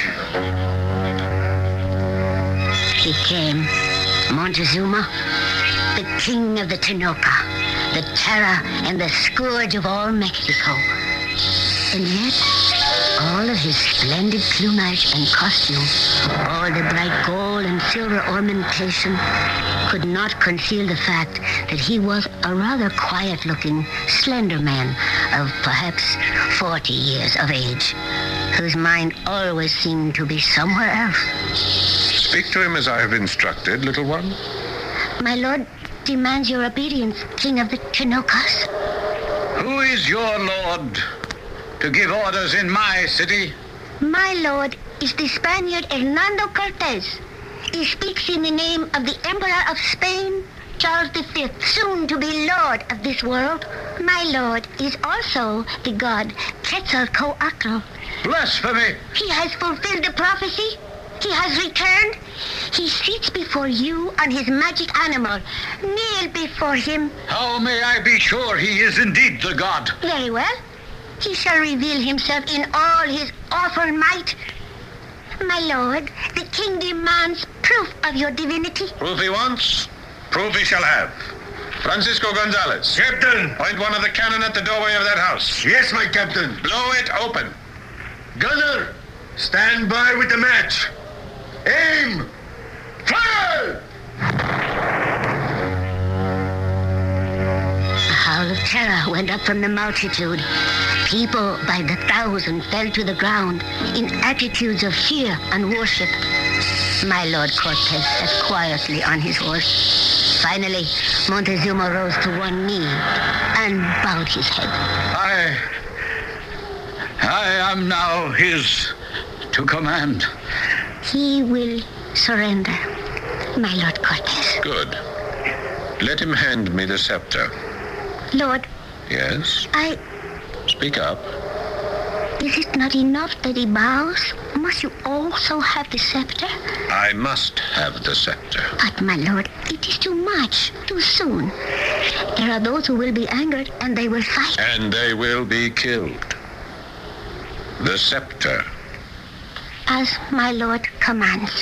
Speaker 4: He came, Montezuma, the king of the Tenoch, the terror and the scourge of all Mexico. And yet, all of his splendid plumage and costume, all the bright gold and silver ornamentation, could not conceal the fact that he was a rather quiet-looking, slender man of perhaps forty years of age, whose mind always seemed to be somewhere else.
Speaker 2: Speak to him as I have instructed, little one.
Speaker 4: My lord demands your obedience, King of the Tenochas.
Speaker 12: Who is your lord to give orders in my city?
Speaker 4: My lord is the Spaniard Hernando Cortez. He speaks in the name of the Emperor of Spain, Charles the Fifth, soon to be lord of this world. My lord is also the god Quetzalcoatl.
Speaker 12: Blasphemy!
Speaker 4: He has fulfilled the prophecy. He has returned. He sits before you on his magic animal. Kneel before him.
Speaker 12: How may I be sure he is indeed the god?
Speaker 4: Very well. He shall reveal himself in all his awful might. My lord, the king demands proof of your divinity.
Speaker 2: Proof he wants, proof he shall have. Francisco Gonzalez.
Speaker 13: Captain!
Speaker 2: Point one of the cannon at the doorway of that house.
Speaker 13: Yes, my captain.
Speaker 2: Blow it open.
Speaker 13: Gunner, stand by with the match. Aim! Fire!
Speaker 4: A howl of terror went up from the multitude. People by the thousand fell to the ground in attitudes of fear and worship. My Lord Cortez sat quietly on his horse. Finally, Montezuma rose to one knee and bowed his head.
Speaker 12: I... I am now his to command.
Speaker 4: He will surrender, my Lord Cortez.
Speaker 2: Good. Let him hand me the scepter.
Speaker 4: Lord.
Speaker 2: Yes?
Speaker 4: I...
Speaker 2: Speak up.
Speaker 4: Is it not enough that he bows? Must you also have the scepter?
Speaker 2: I must have the scepter.
Speaker 4: But, my lord, it is too much, too soon. There are those who will be angered, and they will fight.
Speaker 2: And they will be killed. The scepter.
Speaker 4: As my lord commands.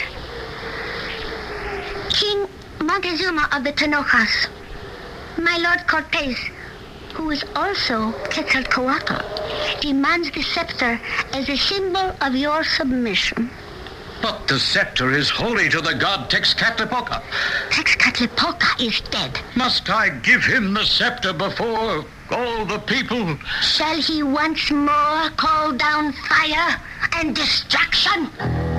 Speaker 4: King Montezuma of the Tenochas, my Lord Cortez, who is also Quetzalcoatl, demands the scepter as a symbol of your submission.
Speaker 12: But the scepter is holy to the god Texcatlipoca.
Speaker 4: Texcatlipoca is dead.
Speaker 12: Must I give him the scepter before all the people?
Speaker 4: Shall he once more call down fire and destruction?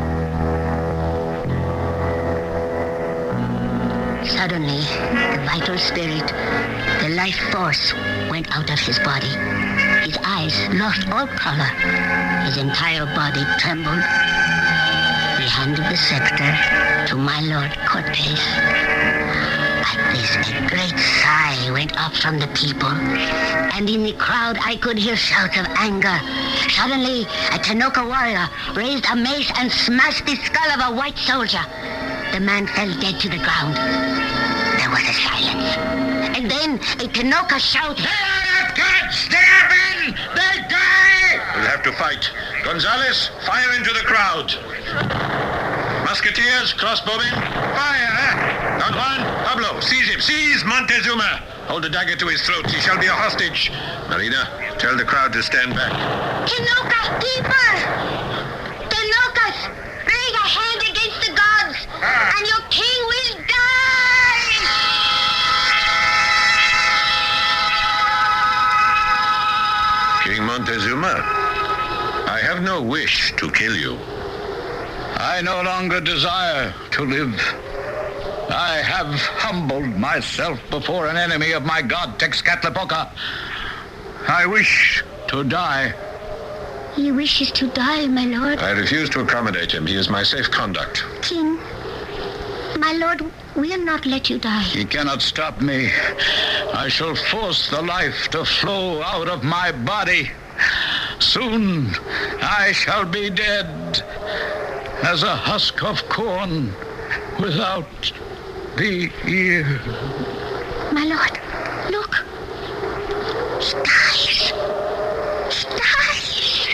Speaker 4: Suddenly, the vital spirit, the life force, went out of his body. His eyes lost all color. His entire body trembled. He handed the scepter to my Lord Cortez. At this, a great sigh went up from the people, and in the crowd I could hear shouts of anger. Suddenly, a Tenoch warrior raised a mace and smashed the skull of a white soldier. The man fell dead to the ground. There was a silence. And then a Tenoch shouted,
Speaker 12: "They are not gods! They are men! They die!"
Speaker 2: We'll have to fight. Gonzalez, fire into the crowd. Musketeers, crossbowmen, fire! Eh? Don Juan, Pablo, seize him. Seize Montezuma. Hold the dagger to his throat. He shall be a hostage. Marina, tell the crowd to stand back.
Speaker 4: Tinochas people! Tinochas, raise a hand against the gods, ah. and your king will die!
Speaker 2: King Montezuma, I have no wish to kill you.
Speaker 12: I no longer desire to live. I have humbled myself before an enemy of my god, Texcatlipoca. I wish to die.
Speaker 4: He wishes to die, my lord.
Speaker 2: I refuse to accommodate him. He is my safe conduct.
Speaker 4: King, my lord will not let you die.
Speaker 12: He cannot stop me. I shall force the life to flow out of my body. Soon I shall be dead as a husk of corn without the ear.
Speaker 4: My lord, look. He dies. He dies.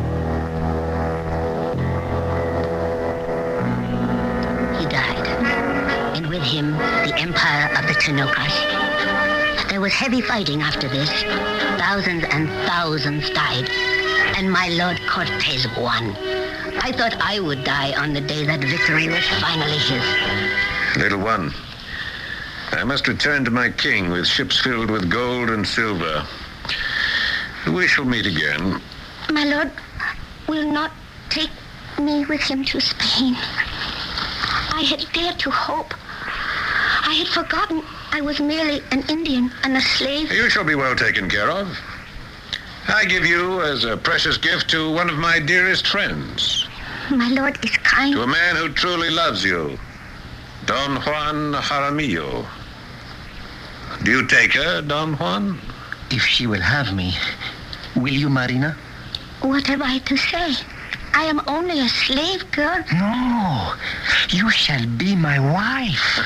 Speaker 4: He died. And with him, the empire of the Tinochas. There was heavy fighting after this. Thousands and thousands died. And my Lord Cortez won. I thought I would die on the day that victory was finally his.
Speaker 2: Little one, I must return to my king with ships filled with gold and silver. We shall meet again.
Speaker 4: My lord will not take me with him to Spain. I had dared to hope. I had forgotten I was merely an Indian and a slave.
Speaker 2: You shall be well taken care of. I give you as a precious gift to one of my dearest friends.
Speaker 4: My lord is kind.
Speaker 2: To a man who truly loves you. Don Juan Jaramillo. Do you take her, Don Juan?
Speaker 15: If she will have me, will you, Marina?
Speaker 4: What have I to say? I am only a slave girl.
Speaker 15: No, you shall be my wife.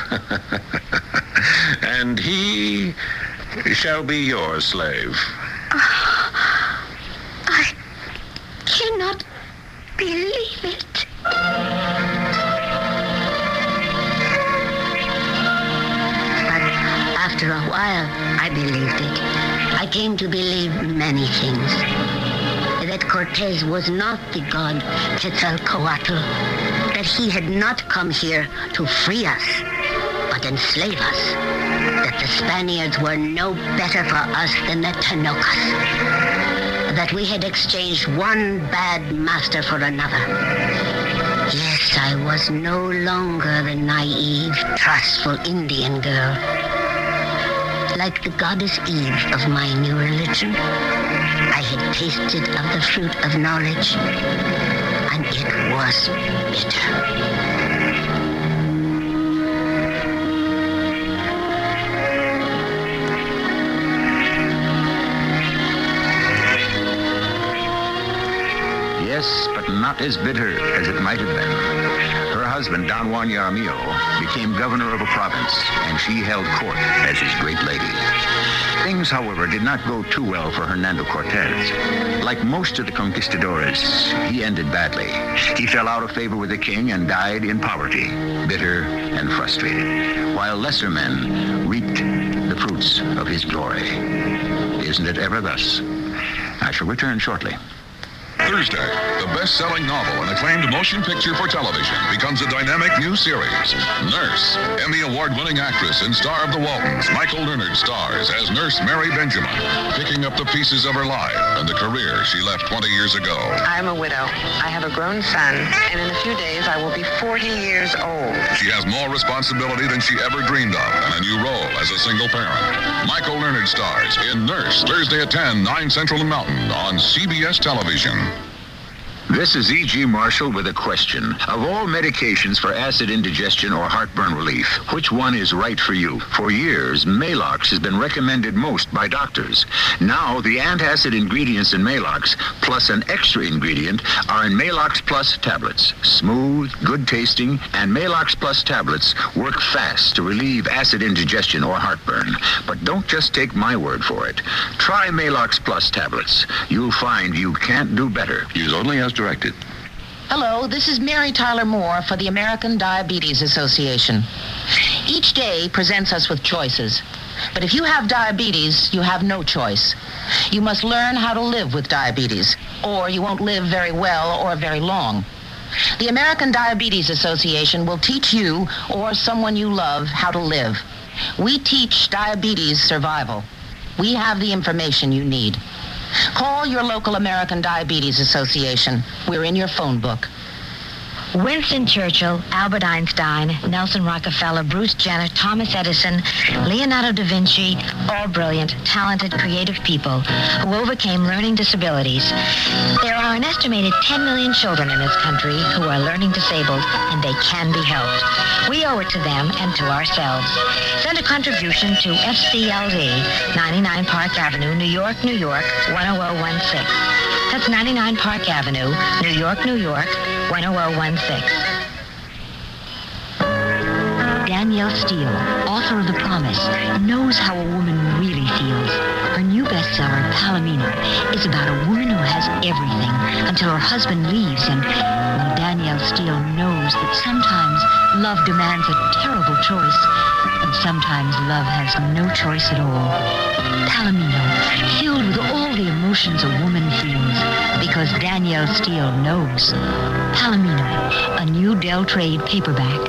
Speaker 2: And he shall be your slave.
Speaker 4: Oh, I cannot believe it. After a while, I believed it. I came to believe many things. That Cortez was not the god Quetzalcoatl. That he had not come here to free us, but enslave us. That the Spaniards were no better for us than the Tinochas. That we had exchanged one bad master for another. Yes, I was no longer the naive, trustful Indian girl. Like the goddess Eve of my new religion, I had tasted of the fruit of knowledge, and it was bitter.
Speaker 3: Yes, but not as bitter as it might have been. Her husband, Don Juan Jaramillo, became governor of a province, and she held court as his great lady. Things, however, did not go too well for Hernando Cortez. Like most of the conquistadores, he ended badly. He fell out of favor with the king and died in poverty, bitter and frustrated, while lesser men reaped the fruits of his glory. Isn't it ever thus? I shall return shortly.
Speaker 6: Thursday, the best-selling novel and acclaimed motion picture for television becomes a dynamic new series. Nurse, Emmy Award-winning actress and star of The Waltons, Michael Leonard stars as Nurse Mary Benjamin, picking up the pieces of her life and the career she left twenty years ago.
Speaker 16: I'm a widow. I have a grown son, and in a few days I will be forty years old.
Speaker 6: She has more responsibility than she ever dreamed of and a new role as a single parent. Michael Leonard stars in Nurse, Thursday at ten, nine Central and Mountain on C B S Television.
Speaker 3: This is E G Marshall with a question. Of all medications for acid indigestion or heartburn relief, which one is right for you? For years, Maalox has been recommended most by doctors. Now, the antacid ingredients in Maalox, plus an extra ingredient, are in Maalox Plus tablets. Smooth, good tasting, and Maalox Plus tablets work fast to relieve acid indigestion or heartburn. But don't just take my word for it. Try Maalox Plus tablets. You'll find you can't do better.
Speaker 6: Use only as directed.
Speaker 17: Hello, this is Mary Tyler Moore for the American Diabetes Association. Each day presents us with choices. But if you have diabetes, you have no choice. You must learn how to live with diabetes, or you won't live very well or very long. The American Diabetes Association will teach you or someone you love how to live. We teach diabetes survival. We have the information you need. Call your local American Diabetes Association. We're in your phone book.
Speaker 4: Winston Churchill, Albert Einstein, Nelson Rockefeller, Bruce Jenner, Thomas Edison, Leonardo da Vinci, all brilliant, talented, creative people who overcame learning disabilities. There are an estimated ten million children in this country who are learning disabled, and they can be helped. We owe it to them and to ourselves. Send a contribution to F C L D, ninety-nine Park Avenue, New York, New York, one oh oh one six. That's ninety-nine Park Avenue, New York, New York, one oh oh one six. Danielle Steele, author of The Promise, knows how a woman really feels. Her new bestseller, Palomino, is about a woman who has everything until her husband leaves, and well, Danielle Steele knows that sometimes love demands a terrible choice, and sometimes love has no choice at all. Palomino, filled with all the emotions a woman feels, because Danielle Steele knows. Palomino, a new Del Trade paperback.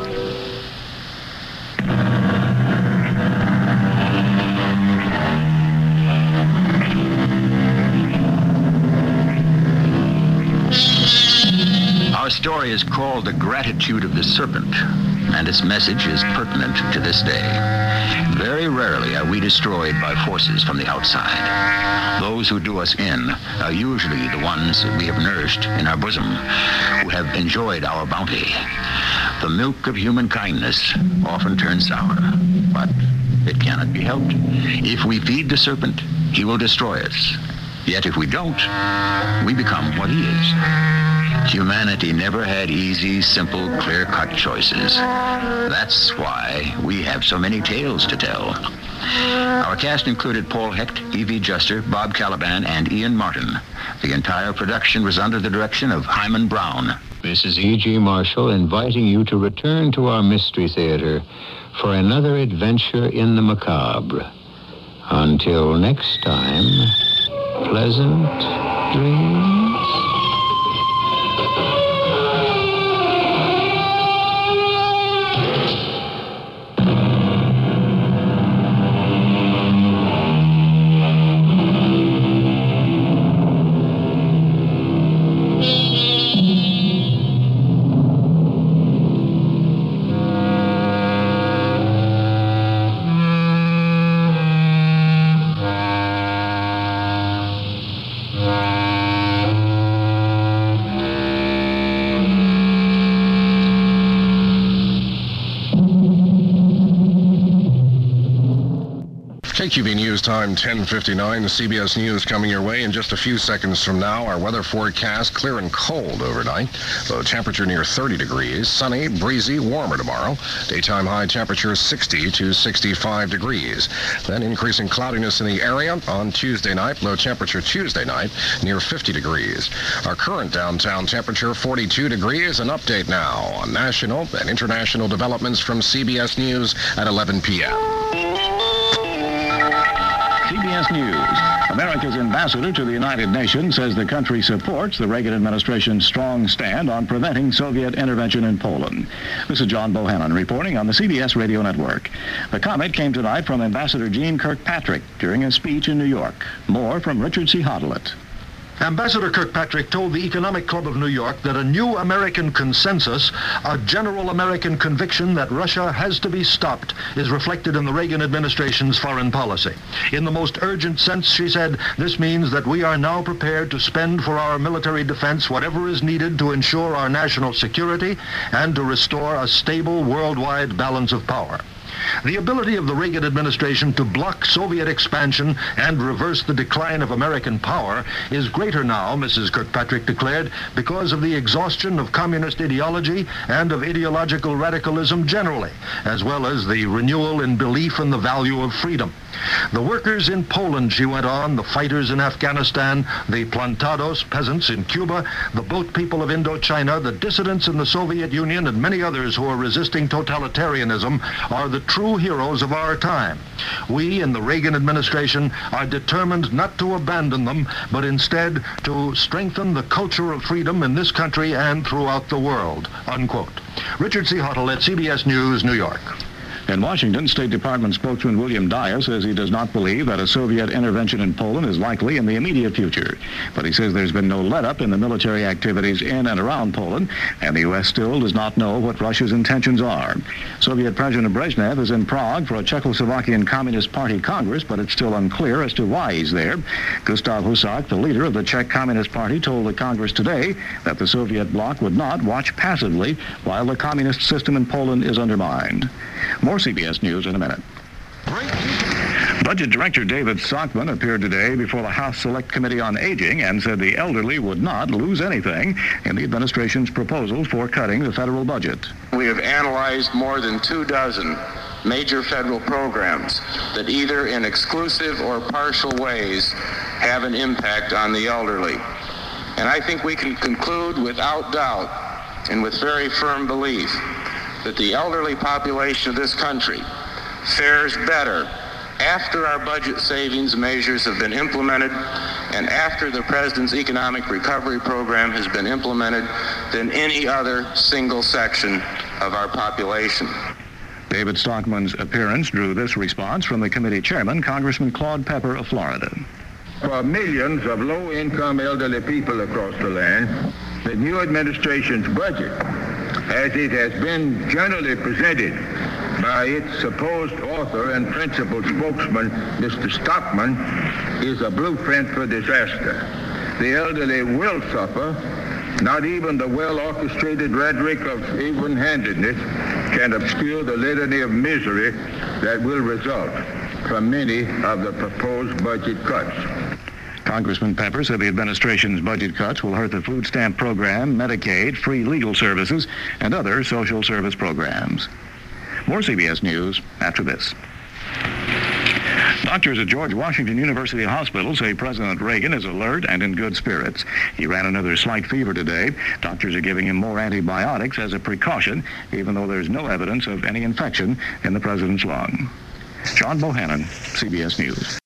Speaker 3: Our story is called The Gratitude of the Serpent, and its message is pertinent to this day. Very rarely are we destroyed by forces from the outside. Those who do us in are usually the ones that we have nourished in our bosom, who have enjoyed our bounty. The milk of human kindness often turns sour, but it cannot be helped. If we feed the serpent, he will destroy us. Yet if we don't, we become what he is. Humanity never had easy, simple, clear-cut choices. That's why we have so many tales to tell. Our cast included Paul Hecht, Evie Juster, Bob Caliban, and Ian Martin. The entire production was under the direction of Hyman Brown.
Speaker 18: This is E G. Marshall inviting you to return to our Mystery Theater for another adventure in the macabre. Until next time, pleasant dreams.
Speaker 19: K Q B News time, ten fifty-nine. The C B S News coming your way in just a few seconds from now. Our weather forecast, clear and cold overnight. Low temperature near thirty degrees. Sunny, breezy, warmer tomorrow. Daytime high temperature sixty to sixty-five degrees. Then increasing cloudiness in the area on Tuesday night. Low temperature Tuesday night near fifty degrees. Our current downtown temperature forty-two degrees. An update now on national and international developments from C B S News at eleven p.m.
Speaker 20: C B S News. America's ambassador to the United Nations says the country supports the Reagan administration's strong stand on preventing Soviet intervention in Poland. This is John Bohannon reporting on the C B S Radio Network. The comment came tonight from Ambassador Jeane Kirkpatrick during a speech in New York. More from Richard C. Hodelet.
Speaker 21: Ambassador Kirkpatrick told the Economic Club of New York that a new American consensus, a general American conviction that Russia has to be stopped, is reflected in the Reagan administration's foreign policy. In the most urgent sense, she said, this means that we are now prepared to spend for our military defense whatever is needed to ensure our national security and to restore a stable worldwide balance of power. The ability of the Reagan administration to block Soviet expansion and reverse the decline of American power is greater now, Missus Kirkpatrick declared, because of the exhaustion of communist ideology and of ideological radicalism generally, as well as the renewal in belief in the value of freedom. The workers in Poland, she went on, the fighters in Afghanistan, the plantados, peasants in Cuba, the boat people of Indochina, the dissidents in the Soviet Union, and many others who are resisting totalitarianism are the true heroes of our time. We in the Reagan administration are determined not to abandon them, but instead to strengthen the culture of freedom in this country and throughout the world, unquote. Richard C. Huttle at C B S News, New York.
Speaker 20: In Washington, State Department spokesman William Dyer says he does not believe that a Soviet intervention in Poland is likely in the immediate future. But he says there's been no let-up in the military activities in and around Poland, and the U S still does not know what Russia's intentions are. Soviet President Brezhnev is in Prague for a Czechoslovakian Communist Party Congress, but it's still unclear as to why he's there. Gustav Husak, the leader of the Czech Communist Party, told the Congress today that the Soviet bloc would not watch passively while the communist system in Poland is undermined. More C B S News in a minute. Budget Director David Stockman appeared today before the House Select Committee on Aging and said the elderly would not lose anything in the administration's proposals for cutting the federal budget.
Speaker 1: We have analyzed more than two dozen major federal programs that either in exclusive or partial ways have an impact on the elderly. And I think we can conclude without doubt and with very firm belief that the elderly population of this country fares better after our budget savings measures have been implemented and after the President's economic recovery program has been implemented than any other single section of our population.
Speaker 20: David Stockman's appearance drew this response from the committee chairman, Congressman Claude Pepper of Florida.
Speaker 22: For millions of low-income elderly people across the land, the new administration's budget, as it has been generally presented by its supposed author and principal spokesman, Mister Stockman, is a blueprint for disaster. The elderly will suffer. Not even the well-orchestrated rhetoric of even-handedness can obscure the litany of misery that will result from many of the proposed budget cuts.
Speaker 20: Congressman Pepper said the administration's budget cuts will hurt the food stamp program, Medicaid, free legal services, and other social service programs. More C B S News after this. Doctors at George Washington University Hospital say President Reagan is alert and in good spirits. He ran another slight fever today. Doctors are giving him more antibiotics as a precaution, even though there's no evidence of any infection in the president's lung. John Bohannon, C B S News.